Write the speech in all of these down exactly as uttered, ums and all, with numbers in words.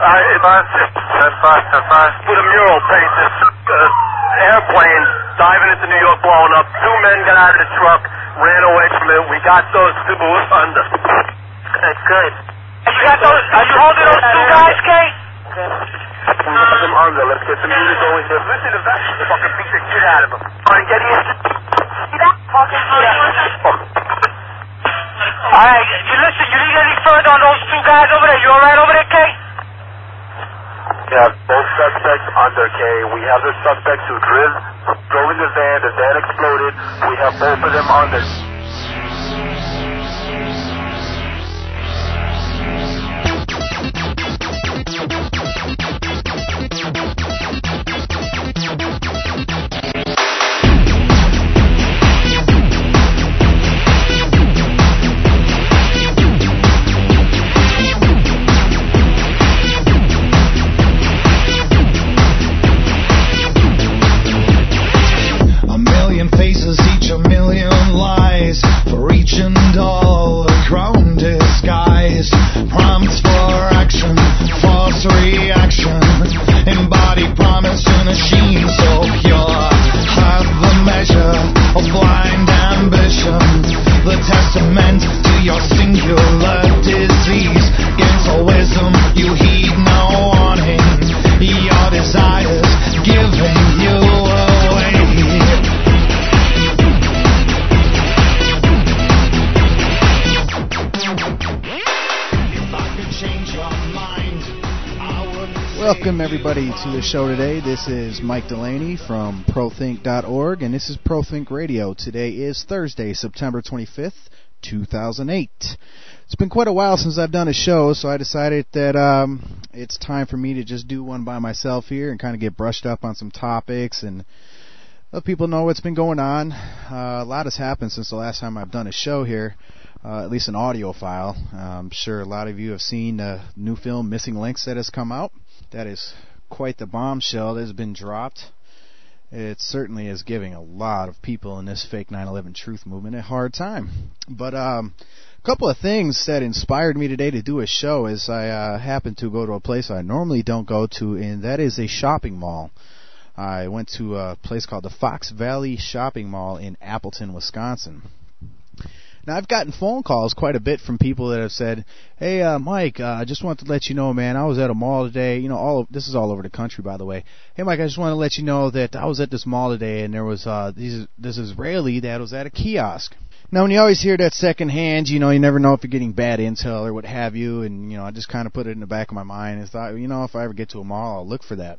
Uh, it's ten five, ten five. With a mural painted. Uh, airplane diving into New York, blowing up. Two men got out of the truck, ran away from it. We got those two under. That's good. You got those? Are you holding those two guys, Kay? We got them under. Let's get some units going here. Listen to that. Fucking beat the shit out of them. All right, get in. See that? Fucking yeah. All right, you listen. You need any further on those two guys over there? You all right over there, Kay? We have both suspects under, Kay. We have the suspects who drove, drove in the van. The van exploded. We have both of them under. Welcome everybody to the show today. This is Mike Delaney from pro think dot org, and this is ProThink Radio. Today is Thursday, September twenty-fifth, two thousand eight. It's been quite a while since I've done a show, so I decided that um, it's time for me to just do one by myself here and kind of get brushed up on some topics and let people know what's been going on. Uh, a lot has happened since the last time I've done a show here, uh, at least an audio file. I'm sure a lot of you have seen the new film Missing Links that has come out. That is quite the bombshell that has been dropped. It certainly is giving a lot of people in this fake nine eleven truth movement a hard time. But um, a couple of things that inspired me today to do a show is I uh, happened to go to a place I normally don't go to, and that is a shopping mall. I went to a place called the Fox Valley Shopping Mall in Appleton, Wisconsin. Now, I've gotten phone calls quite a bit from people that have said, hey, uh, Mike, I uh, just wanted to let you know, man, I was at a mall today. You know, all of, this is all over the country, by the way. Hey, Mike, I just want to let you know that I was at this mall today, and there was uh, these, this Israeli that was at a kiosk. Now, when you always hear that secondhand, you know, you never know if you're getting bad intel or what have you, and, you know, I just kind of put it in the back of my mind and thought, you know, if I ever get to a mall, I'll look for that.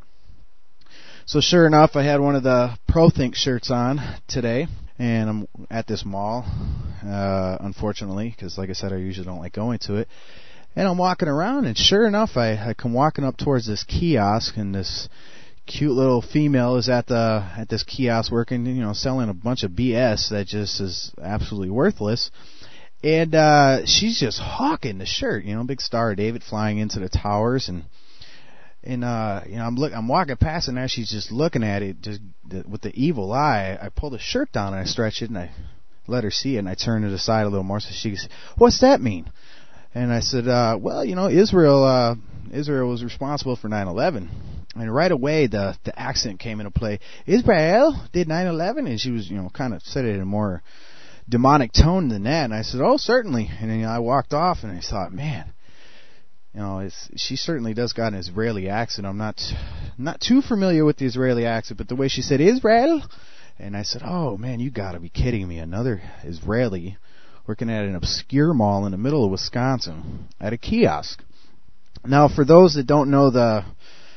So sure enough, I had one of the ProThink shirts on today, and I'm at this mall, uh, unfortunately, because like I said, I usually don't like going to it. And I'm walking around, and sure enough, I, I come walking up towards this kiosk, and this cute little female is at the at this kiosk working, you know, selling a bunch of B S that just is absolutely worthless. And uh, she's just hawking the shirt, you know, big Star of David flying into the towers, and and uh, you know, I'm look, I'm walking past, and now she's just looking at it, just the, with the evil eye. I pull the shirt down and I stretch it, and I let her see it, and I turn it aside a little more, so she goes, "What's that mean?" And I said, uh, "Well, you know, Israel, uh, Israel was responsible for nine eleven." And right away, the the accent came into play. Israel did nine eleven, and she was, you know, kind of said it in a more demonic tone than that. And I said, "Oh, certainly." And then, you know, I walked off, and I thought, man, you know, it's, she certainly does got an Israeli accent. I'm not not too familiar with the Israeli accent, but the way she said Israel, and I said, "Oh man, you got to be kidding me! Another Israeli working at an obscure mall in the middle of Wisconsin at a kiosk." Now, for those that don't know the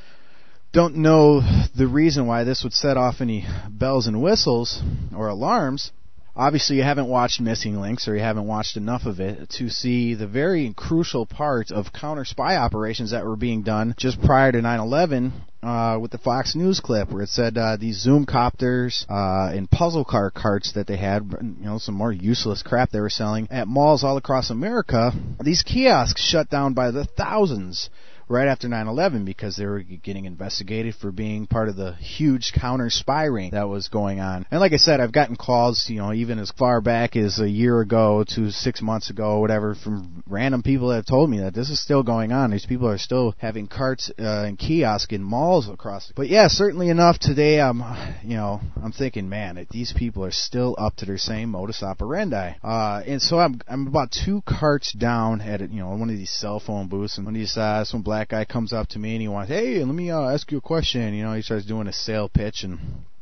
don't know the reason why this would set off any bells and whistles or alarms, obviously you haven't watched Missing Links, or you haven't watched enough of it to see the very crucial part of counter spy operations that were being done just prior to nine eleven uh, with the Fox News clip where it said uh, these Zoom copters uh, and puzzle car carts that they had, you know, some more useless crap they were selling at malls all across America. These kiosks shut down by the thousands right after nine eleven because they were getting investigated for being part of the huge counter spy ring that was going on. And like I said, I've gotten calls, you know, even as far back as a year ago to six months ago, whatever, from random people that have told me that this is still going on. These people are still having carts uh, and kiosks in malls across. But yeah, certainly enough today, I'm, you know, I'm thinking, man, these people are still up to their same modus operandi. Uh, and so I'm, I'm about two carts down at, you know, one of these cell phone booths, and one of these, uh, some black guy comes up to me and he wants, hey, let me uh, ask you a question. You know, he starts doing a sale pitch, and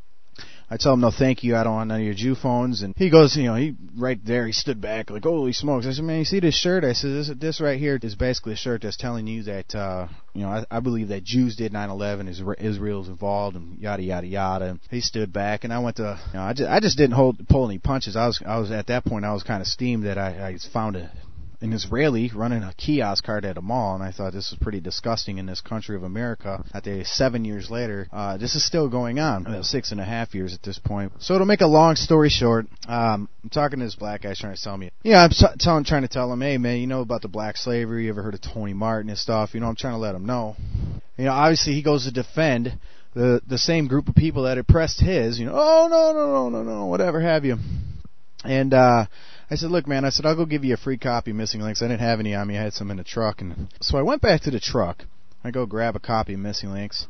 I tell him, no, thank you, I don't want none of your Jew phones. And he goes, you know, he right there, he stood back like, holy smokes. I said, man, you see this shirt? I said, this, this right here is basically a shirt that's telling you that, uh, you know, I, I believe that Jews did nine eleven, Israel's involved, and yada, yada, yada. And he stood back, and I went to, you know, I just, I just didn't hold, pull any punches. I was, I was at that point, I was kind of steamed that I, I found a, an Israeli running a kiosk cart at a mall, and I thought this was pretty disgusting in this country of America. That they, seven years later, uh, this is still going on. Well, six and a half years at this point. So to make a long story short, um, I'm talking to this black guy trying to tell me, yeah, I'm t- telling, trying to tell him, hey man, you know about the black slavery? You ever heard of Tony Martin and stuff? You know, I'm trying to let him know. You know, obviously he goes to defend the the same group of people that oppressed his. You know, oh no no no no no, whatever have you, and. uh I said, look, man, I said, I'll go give you a free copy of Missing Links. I didn't have any on me. I had some in the truck. And so I went back to the truck. I go grab a copy of Missing Links.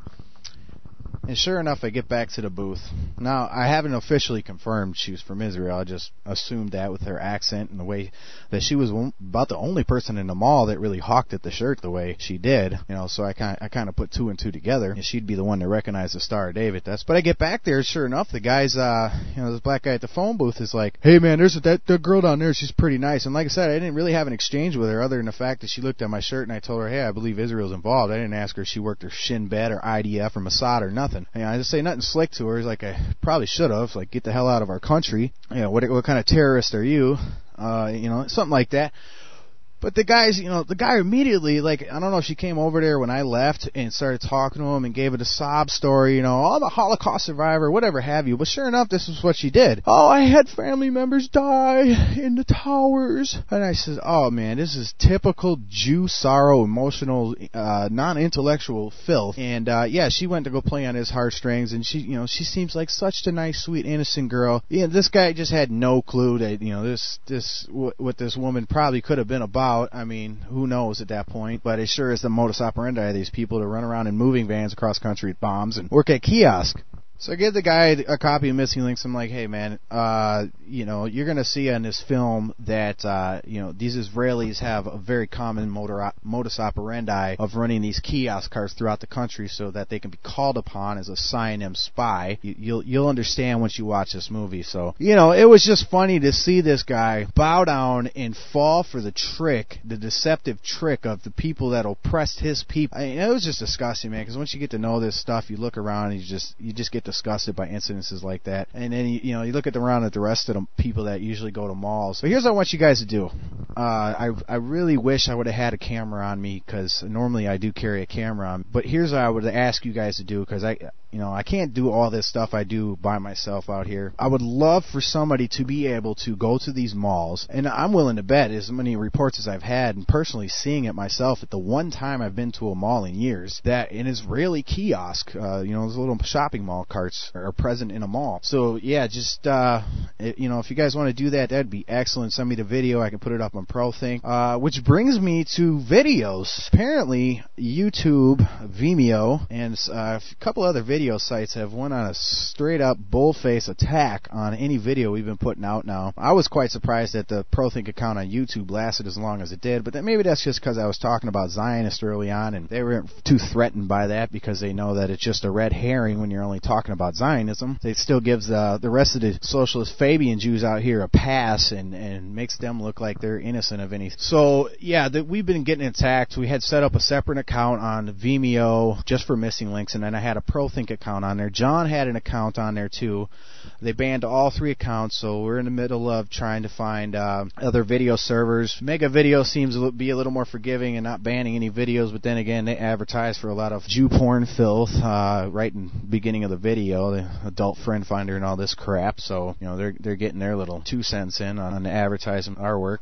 And sure enough, I get back to the booth. Now, I haven't officially confirmed she was from Israel. I just assumed that with her accent and the way that she was about the only person in the mall that really hawked at the shirt the way she did. You know, so I kind I kind of put two and two together. And she'd be the one to recognize the Star of David. That's, but I get back there, sure enough, the guy's, uh, you know, this black guy at the phone booth is like, hey man, there's a, that, that girl down there. She's pretty nice. And like I said, I didn't really have an exchange with her other than the fact that she looked at my shirt and I told her, hey, I believe Israel's involved. I didn't ask her if she worked her Shin Bet or I D F or Mossad or nothing. You know, I just say nothing slick to her, like I probably should have, like, get the hell out of our country. You know, what what kind of terrorist are you? Uh, you know, something like that. But the guys, you know, the guy immediately, like, I don't know if she came over there when I left and started talking to him and gave it a sob story, you know, oh, I'm a Holocaust survivor, whatever have you. But sure enough, this is what she did. Oh, I had family members die in the towers. And I said, oh, man, this is typical Jew sorrow, emotional, uh, non-intellectual filth. And, uh, yeah, she went to go play on his heartstrings, and she, you know, she seems like such a nice, sweet, innocent girl. Yeah, this guy just had no clue that, you know, this, this, what this woman probably could have been about. I mean, who knows at that point, but it sure is the modus operandi of these people to run around in moving vans across country at bombs and work at kiosks. So I give the guy a copy of Missing Links. I'm like, hey man, uh, you know, you're going to see in this film that, uh, you know, these Israelis have a very common motor, modus operandi of running these kiosk carts throughout the country so that they can be called upon as a Sion spy. You, you'll, you'll understand once you watch this movie. So, you know, it was just funny to see this guy bow down and fall for the trick, the deceptive trick of the people that oppressed his people. I mean, it was just disgusting, man, because once you get to know this stuff, you look around and you just, you just get disgusted by incidences like that. And then, you, you know, you look at the, around at the rest of the people that usually go to malls. So here's what I want you guys to do. Uh, I, I really wish I would have had a camera on me, because normally I do carry a camera on. But here's what I would ask you guys to do, because I, you know, I can't do all this stuff I do by myself out here. I would love for somebody to be able to go to these malls, and I'm willing to bet as many reports as I've had, and personally seeing it myself at the one time I've been to a mall in years, that an Israeli kiosk, uh, you know, those little shopping mall carts are present in a mall. So yeah, just uh, it, you know, if you guys want to do that, that'd be excellent. Send me the video. I can put it up on ProThink. Uh, which brings me to videos. Apparently, YouTube, Vimeo, and uh, a couple other video sites have went on a straight-up bullface attack on any video we've been putting out now. I was quite surprised that the ProThink account on YouTube lasted as long as it did, but then maybe that's just because I was talking about Zionists early on, and they weren't too threatened by that because they know that it's just a red herring when you're only talking about Zionism. It still gives uh, the rest of the socialist Fabian Jews out here a pass and, and makes them look like they're innocent of anything. So, yeah, the, we've been getting attacked. We had set up a separate account on Vimeo just for Missing Links, and then I had a ProThink account on there. John had an account on there, too. They banned all three accounts, so we're in the middle of trying to find uh, other video servers. Mega Video seems to be a little more forgiving and not banning any videos, but then again, they advertise for a lot of Jew porn filth uh, right in the beginning of the video, the adult friend finder and all this crap, so, you know, they're they're getting their little two cents in on advertising our work, but that's fine.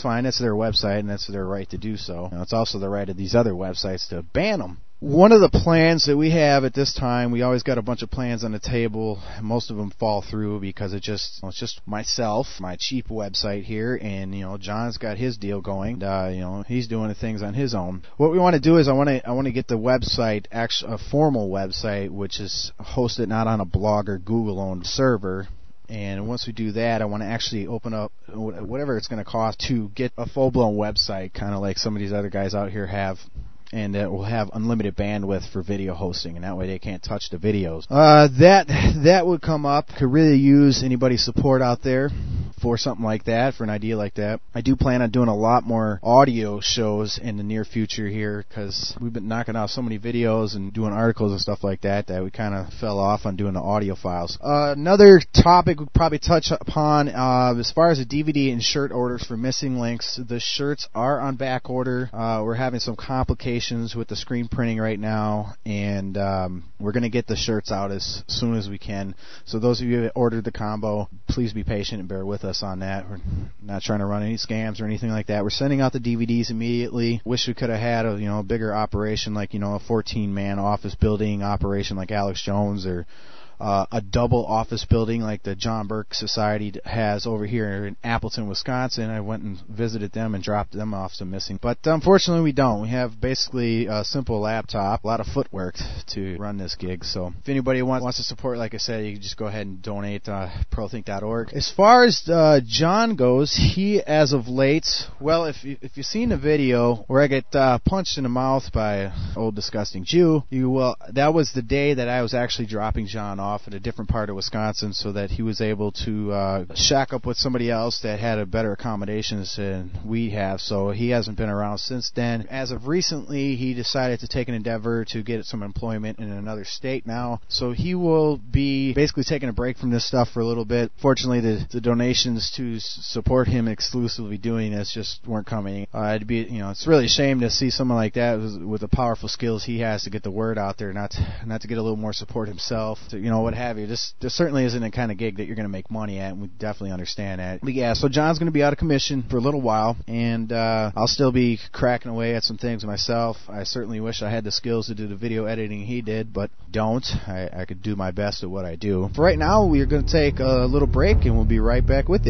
fine. That's their website, and that's their right to do so. You know, it's also the right of these other websites to ban them. One of the plans that we have at this time, we always got a bunch of plans on the table. Most of them fall through because it just well, it's just myself, my cheap website here, and you know John's got his deal going. Uh, you know he's doing things on his own. What we want to do is I want to I want to get the website, actually a formal website, which is hosted not on a blog or Google-owned server. And once we do that, I want to actually open up whatever it's going to cost to get a full-blown website, kind of like some of these other guys out here have. And it will have unlimited bandwidth for video hosting, and that way they can't touch the videos. Uh, that that would come up. Could really use anybody's support out there for something like that, for an idea like that. I do plan on doing a lot more audio shows in the near future here, because we've been knocking out so many videos and doing articles and stuff like that that we kind of fell off on doing the audio files. Uh, another topic we'll probably touch upon, uh, as far as the D V D and shirt orders for Missing Links, the shirts are on back order. Uh, we're having some complications with the screen printing right now, and um, we're going to get the shirts out as soon as we can. So those of you that ordered the combo, please be patient and bear with us on that. We're not trying to run any scams or anything like that. We're sending out the D V Ds immediately. Wish we could have had a you know a bigger operation, like you know a fourteen man office building operation like Alex Jones, or Uh, a double office building like the John Burke Society has over here in Appleton, Wisconsin. I went and visited them and dropped them off some missing. But unfortunately we don't. We have basically a simple laptop, a lot of footwork to run this gig. So if anybody wants, wants to support, like I said, you can just go ahead and donate uh, pro think dot org. As far as uh, John goes, he, as of late, well, if, you, if you've seen the video where I get uh, punched in the mouth by an old disgusting Jew, you will. That was the day that I was actually dropping John off off at a different part of Wisconsin so that he was able to uh, shack up with somebody else that had a better accommodations than we have. So he hasn't been around since then. As of recently, he decided to take an endeavor to get some employment in another state now. So he will be basically taking a break from this stuff for a little bit. Fortunately, the, the donations to support him exclusively doing this just weren't coming. Uh, it'd be, you know, it's really a shame to see someone like that with, with the powerful skills he has to get the word out there, not not to get a little more support himself, to, you know, what have you. This this certainly isn't a kind of gig that you're going to make money at, and we definitely understand that. But yeah, so John's going to be out of commission for a little while, and uh, I'll still be cracking away at some things myself. I certainly wish I had the skills to do the video editing he did, but don't. I, I could do my best at what I do. For right now, we're going to take a little break, and we'll be right back with you.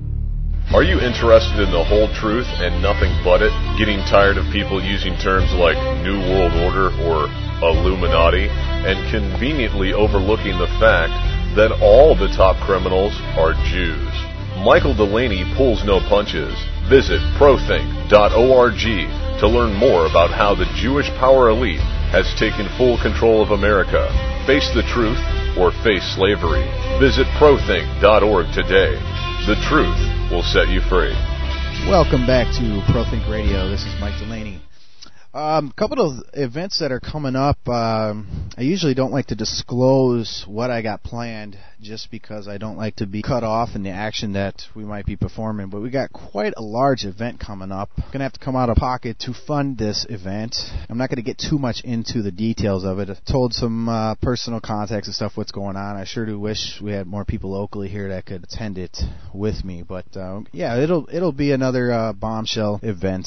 Are you interested in the whole truth and nothing but it? Getting tired of people using terms like New World Order or Illuminati and conveniently overlooking the fact that all the top criminals are Jews? Michael Delaney pulls no punches. Visit pro think dot org to learn more about how the Jewish power elite has taken full control of America. Face the truth or face slavery. Visit pro think dot org today. The truth will set you free. Welcome back to ProThink Radio. This is Mike Delaney. Um, a couple of events that are coming up. Um, I usually don't like to disclose what I got planned just because I don't like to be cut off in the action that we might be performing. But we got quite a large event coming up. I'm going to have to come out of pocket to fund this event. I'm not going to get too much into the details of it. I've told some uh, personal contacts and stuff what's going on. I sure do wish we had more people locally here that could attend it with me. But uh, yeah, it'll it'll be another uh, bombshell event.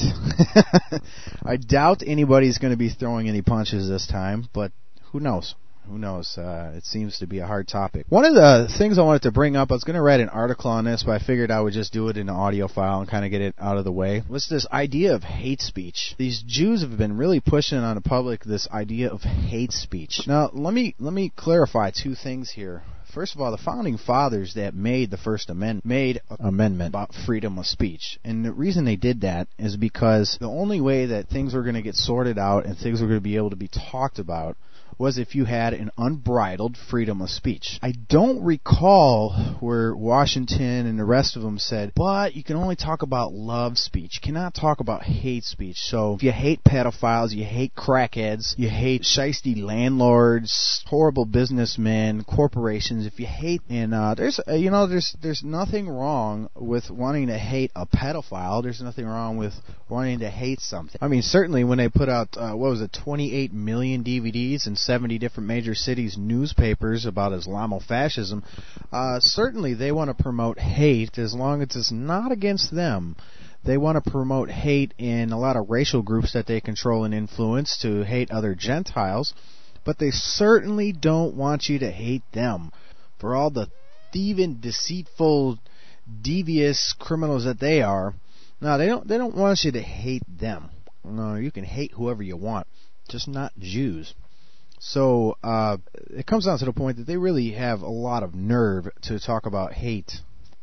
I doubt anybody's going to be throwing any punches this time, but who knows? Who knows? Uh, it seems to be a hard topic. One of the things I wanted to bring up, I was going to write an article on this, but I figured I would just do it in an audio file and kind of get it out of the way, was this idea of hate speech. These Jews have been really pushing on the public this idea of hate speech. Now, let me let me clarify two things here. First of all, the founding fathers that made the First Amendment made an amendment about freedom of speech. And the reason they did that is because the only way that things were going to get sorted out and things were going to be able to be talked about was if you had an unbridled freedom of speech. I don't recall where Washington and the rest of them said, but you can only talk about love speech. You cannot talk about hate speech. So if you hate pedophiles, you hate crackheads, you hate shiesty landlords, horrible businessmen, corporations, if you hate, and uh, there's, uh, you know, there's there's nothing wrong with wanting to hate a pedophile. There's nothing wrong with wanting to hate something. I mean, certainly when they put out, uh, what was it, twenty-eight million D V Ds and seventy different major cities newspapers about Islamofascism, uh, certainly they want to promote hate as long as it's not against them. They want to promote hate in a lot of racial groups that they control and influence, to hate other Gentiles, but they certainly don't want you to hate them for all the thieving, deceitful, devious criminals that they are. No, they don't. They don't want you to hate them. No, you can hate whoever you want, just not Jews. So uh, it comes down to the point that they really have a lot of nerve to talk about hate.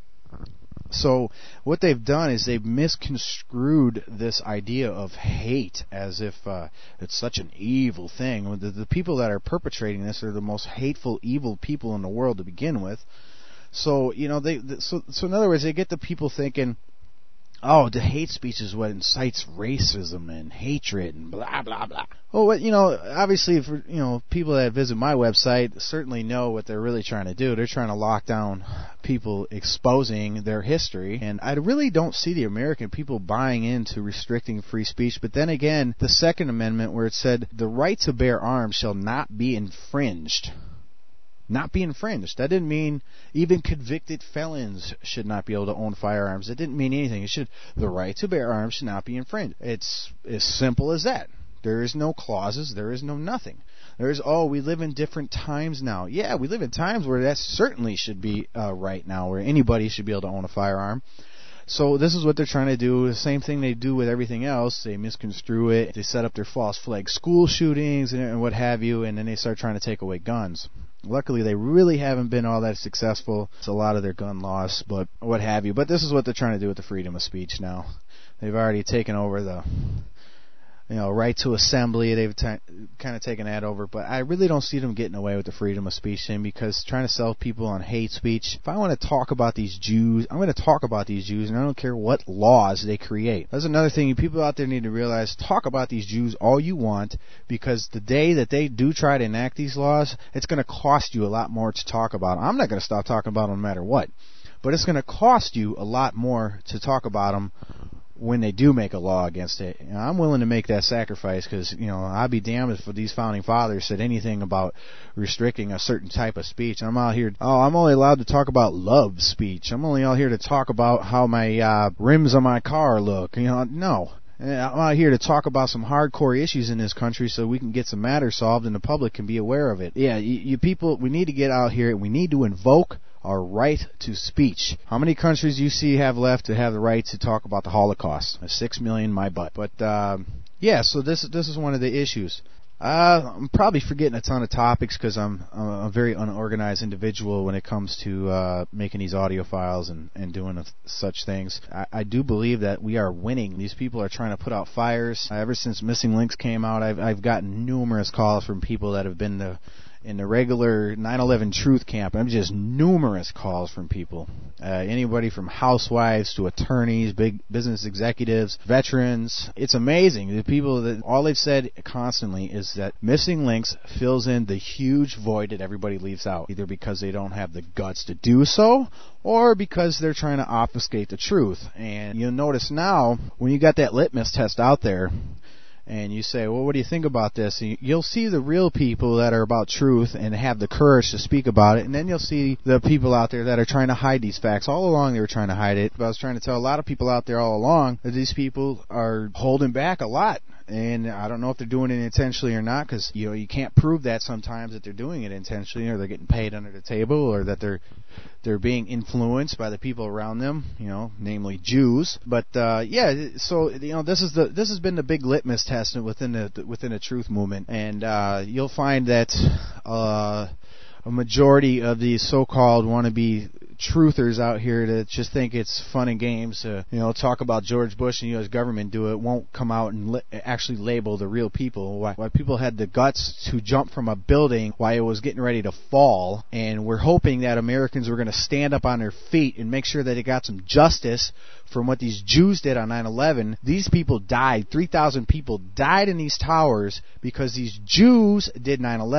So what they've done is they've misconstrued this idea of hate as if uh, it's such an evil thing. The, the people that are perpetrating this are the most hateful, evil people in the world to begin with. So you know, they so so in other words, they get the people thinking, oh, the hate speech is what incites racism and hatred and blah blah blah. Well, what, you know, obviously, for you know, people that visit my website certainly know what they're really trying to do. They're trying to lock down people exposing their history, and I really don't see the American people buying into restricting free speech. But then again, the Second Amendment, where it said the right to bear arms shall not be infringed. Not be infringed. That didn't mean even convicted felons should not be able to own firearms. It didn't mean anything. It should the right to bear arms should not be infringed. It's as simple as that. There is no clauses. There is no nothing. There is, oh, we live in different times now. Yeah, we live in times where that certainly should be uh, right now, where anybody should be able to own a firearm. So this is what they're trying to do. The same thing they do with everything else. They misconstrue it. They set up their false flag school shootings and, and what have you, and then they start trying to take away guns. Luckily, they really haven't been all that successful. It's a lot of their gun laws, but what have you. But this is what they're trying to do with the freedom of speech now. They've already taken over the, you know, right to assembly. They've t- kind of taken that over. But I really don't see them getting away with the freedom of speech thing, because trying to sell people on hate speech. If I want to talk about these Jews, I'm going to talk about these Jews, and I don't care what laws they create. That's another thing people out there need to realize. Talk about these Jews all you want, because the day that they do try to enact these laws, it's going to cost you a lot more to talk about them. I'm not going to stop talking about them no matter what. But it's going to cost you a lot more to talk about them when they do make a law against it. You know, I'm willing to make that sacrifice, because, you know, I'd be damned if these founding fathers said anything about restricting a certain type of speech. I'm out here, oh, I'm only allowed to talk about love speech. I'm only out here to talk about how my uh, rims on my car look. You know, no. I'm out here to talk about some hardcore issues in this country so we can get some matters solved and the public can be aware of it. Yeah, you, you people, we need to get out here and we need to invoke our right to speech. How many countries you see have left to have the right to talk about the Holocaust? Six million, my butt. But um, yeah, so this this is one of the issues. Uh, I'm probably forgetting a ton of topics because I'm, I'm a very unorganized individual when it comes to uh, making these audio files and, and doing such things. I, I do believe that we are winning. These people are trying to put out fires. Uh, ever since Missing Links came out, I've, I've gotten numerous calls from people that have been the in the regular nine eleven truth camp. I'm just numerous calls from people. Uh, anybody from housewives to attorneys, big business executives, veterans. It's amazing. The people that all they've said constantly is that Missing Links fills in the huge void that everybody leaves out, either because they don't have the guts to do so or because they're trying to obfuscate the truth. And you'll notice now, when you got that litmus test out there, and you say, well, what do you think about this? And you'll see the real people that are about truth and have the courage to speak about it, and then you'll see the people out there that are trying to hide these facts. All along they were trying to hide it, but I was trying to tell a lot of people out there all along that these people are holding back a lot. And I don't know if they're doing it intentionally or not, because you know you can't prove that sometimes that they're doing it intentionally, or they're getting paid under the table, or that they're they're being influenced by the people around them, you know, namely Jews. But uh, yeah, so you know this is the this has been the big litmus test within the within the truth movement, and uh, you'll find that uh, a majority of these so-called wannabe truthers out here that just think it's fun and games to, you know, talk about George Bush and U S government do it, won't come out and li- actually label the real people. Why, why people had the guts to jump from a building while it was getting ready to fall, and we're hoping that Americans were going to stand up on their feet and make sure that they got some justice from what these Jews did on nine eleven. These people died. three thousand people died in these towers because these Jews did nine eleven.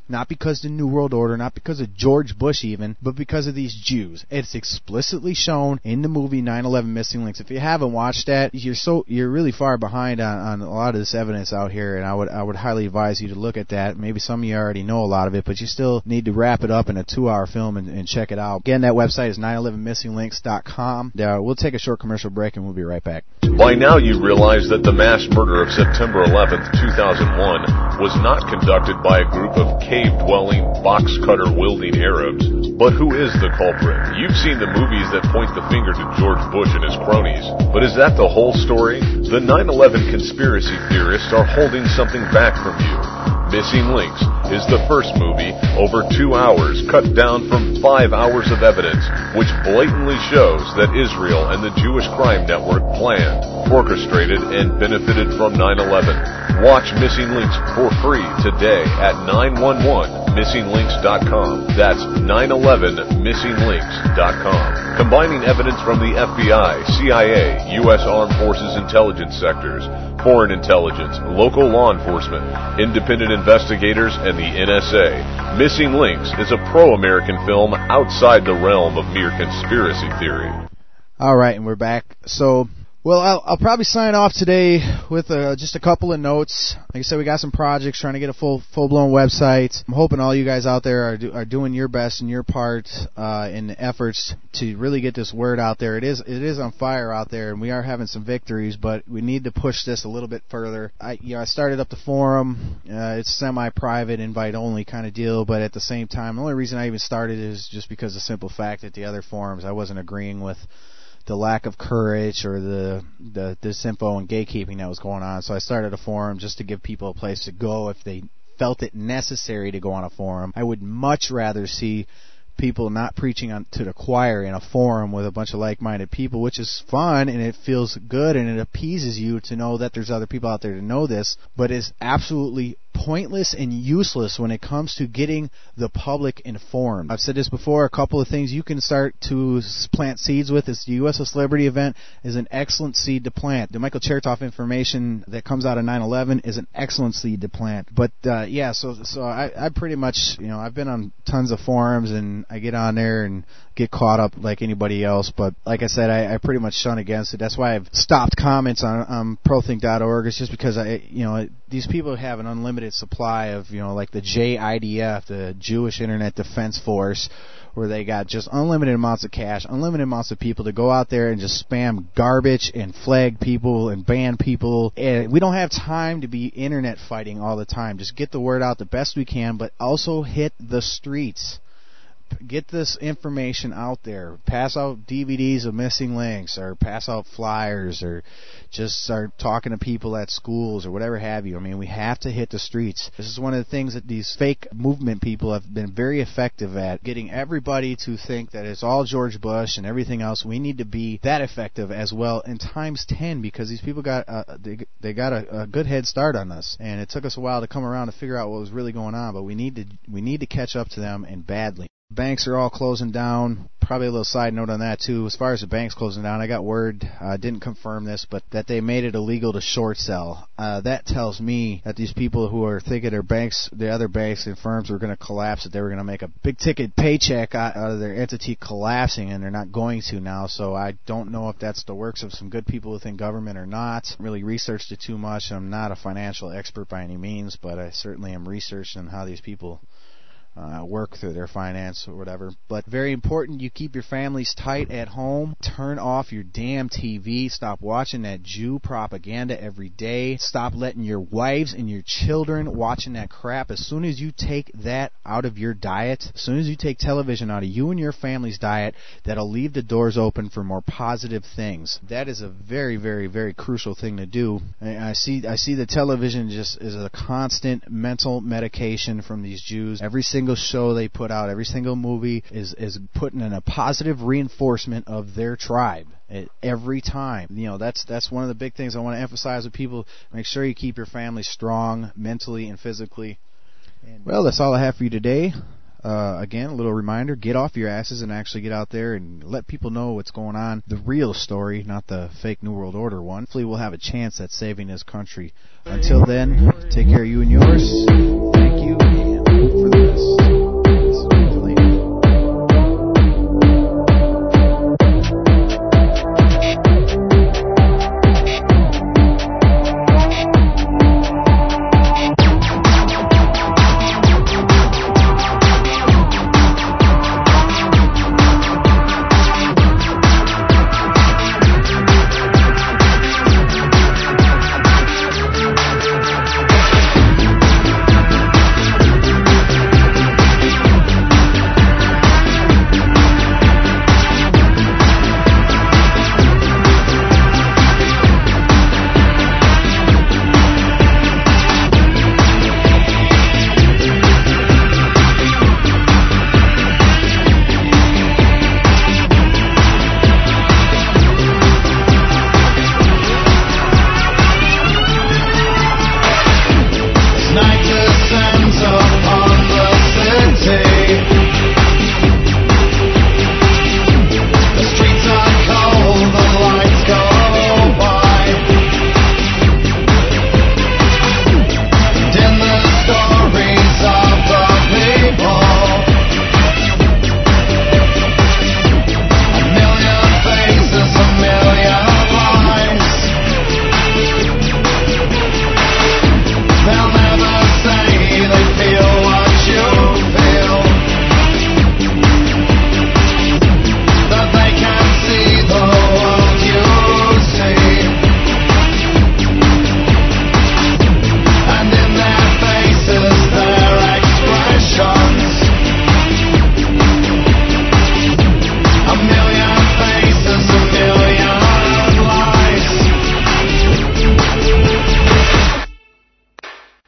Not because of the New World Order, not because of George Bush even, but because of these Jews. It's explicitly shown in the movie nine eleven Missing Links. If you haven't watched that, you're so you're really far behind on, on a lot of this evidence out here, and I would I would highly advise you to look at that. Maybe some of you already know a lot of it, but you still need to wrap it up in a two-hour film and, and check it out. Again, that website is nine eleven missing links dot com. Uh, we'll take a short commercial break, and we'll be right back. By now you realize that the mass murder of September eleventh, two thousand one was not conducted by a group of cave-dwelling, box-cutter-wielding Arabs. But who is the culprit? You've seen the movies that point the finger to George Bush and his cronies. But is that the whole story? The nine eleven conspiracy theorists are holding something back from you. Missing Links is the first movie, over two hours, cut down from five hours of evidence, which blatantly shows that Israel and the Jewish crime network planned, orchestrated, and benefited from nine eleven. Watch Missing Links for free today at nine one one missing links dot com. That's nine eleven missing links dot com. Combining evidence from the F B I, C I A, U S Armed Forces intelligence sectors, foreign intelligence, local law enforcement, independent investigators, and the N S A. Missing Links is a pro-American film outside the realm of mere conspiracy theory. All right, and we're back. So, well, I'll, I'll probably sign off today with uh, just a couple of notes. Like I said, we got some projects trying to get a full, full-blown website. I'm hoping all you guys out there are, do, are doing your best and your part uh, in the efforts to really get this word out there. It is it is on fire out there, and we are having some victories, but we need to push this a little bit further. I, you know, I started up the forum. Uh, it's semi-private, invite-only kind of deal, but at the same time, the only reason I even started is just because of the simple fact that the other forums I wasn't agreeing with the lack of courage or the, the disinfo and gatekeeping that was going on. So I started a forum just to give people a place to go if they felt it necessary to go on a forum. I would much rather see people not preaching on, to the choir in a forum with a bunch of like-minded people, which is fun and it feels good and it appeases you to know that there's other people out there to know this, but is absolutely pointless and useless when it comes to getting the public informed. I've said this before, a couple of things you can start to plant seeds with. Is the U S S Liberty event is an excellent seed to plant. The Michael Chertoff information that comes out of nine eleven is an excellent seed to plant. But uh, yeah, so so I, I pretty much, you know, I've been on tons of forums and I get on there and get caught up like anybody else. But like I said, I, I pretty much shun against it. That's why I've stopped comments on, on pro think dot org. It's just because I, you know, these people have an unlimited supply of, you know, like the J I D F, the Jewish Internet Defense Force, where they got just unlimited amounts of cash, unlimited amounts of people to go out there and just spam garbage and flag people and ban people. And we don't have time to be internet fighting all the time. Just get the word out the best we can, but also hit the streets. Get this information out there. Pass out D V Ds of Missing Links, or pass out flyers, or just start talking to people at schools or whatever have you. I mean, we have to hit the streets. This is one of the things that these fake movement people have been very effective at, getting everybody to think that it's all George Bush and everything else. We need to be that effective as well, and times ten, because these people got uh, they, they got a, a good head start on us, and it took us a while to come around to figure out what was really going on. But we need to we need to catch up to them, and badly. Banks are all closing down. Probably a little side note on that too. As far as the banks closing down, I got word, I uh, didn't confirm this, but that they made it illegal to short sell. Uh, that tells me that these people who are thinking their banks, the other banks and firms were going to collapse, that they were going to make a big ticket paycheck out of their entity collapsing, and they're not going to now. So I don't know if that's the works of some good people within government or not. Really researched it too much. I'm not a financial expert by any means, but I certainly am researching how these people Uh, work through their finance or whatever. But very important, you keep your families tight at home. Turn off your damn T V. Stop watching that Jew propaganda every day. Stop letting your wives and your children watching that crap. As soon as you take that out of your diet, as soon as you take television out of you and your family's diet, that'll leave the doors open for more positive things. That is a very, very, very crucial thing to do. I see, I see the television just as a constant mental medication from these Jews. Every single Single show they put out, every single movie is is putting in a positive reinforcement of their tribe. It, every time, you know, that's that's one of the big things I want to emphasize with people. Make sure you keep your family strong, mentally and physically. And well, that's all I have for you today. Uh, again, a little reminder: get off your asses and actually get out there and let people know what's going on. The real story, not the fake New World Order one. Hopefully, we'll have a chance at saving this country. Until then, take care of you and yours. Thank you, and hope for the night to sun.